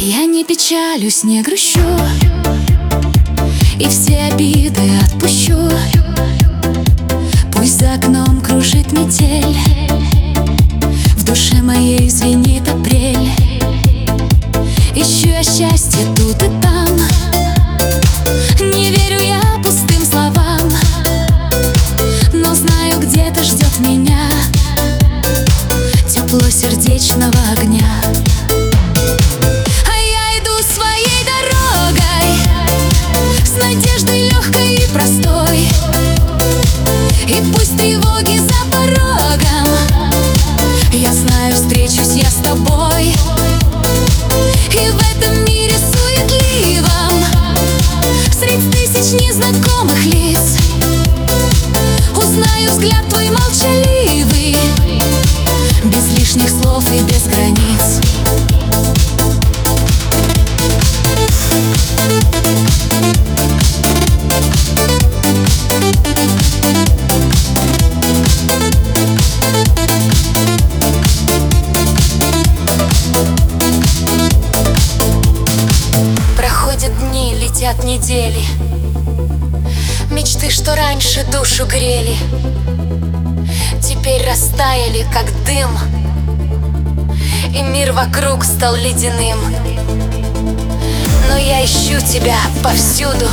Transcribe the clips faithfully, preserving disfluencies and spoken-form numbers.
Я не печалюсь, не грущу, и все обиды отпущу. Пусть за окном кружит метель, в душе моей звенит апрель. Ищу я счастье тут и там, не верю я пустым словам, но знаю, где-то ждет меня тепло сердечного огня. А я иду своей дорогой, с надеждой легкой и простой. И пусть тревоги за порогом, я знаю, встречусь я с тобой. И в этом мире суетливом, средь тысяч незнакомых лиц, узнаю взгляд твой молчаливый, без лишних слов и без границ. Проходят дни, летят недели, мечты, что раньше душу грели, теперь растаяли, как дым, и мир вокруг стал ледяным. Но я ищу тебя повсюду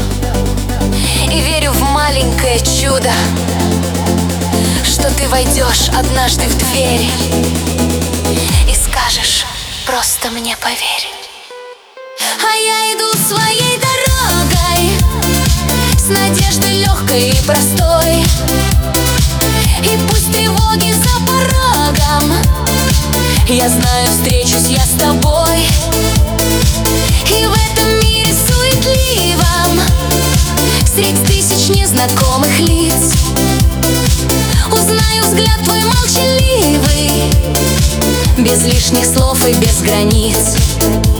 и верю в маленькое чудо, что ты войдешь однажды в дверь и скажешь: просто мне поверь. А я иду своей дорогой, с надеждой легкой и простой. И пусть тревоги за порогом, я знаю, встречусь я с тобой. И в этом мире суетливом, средь тысяч незнакомых лиц, узнаю взгляд твой молчаливый, без лишних слов и без границ.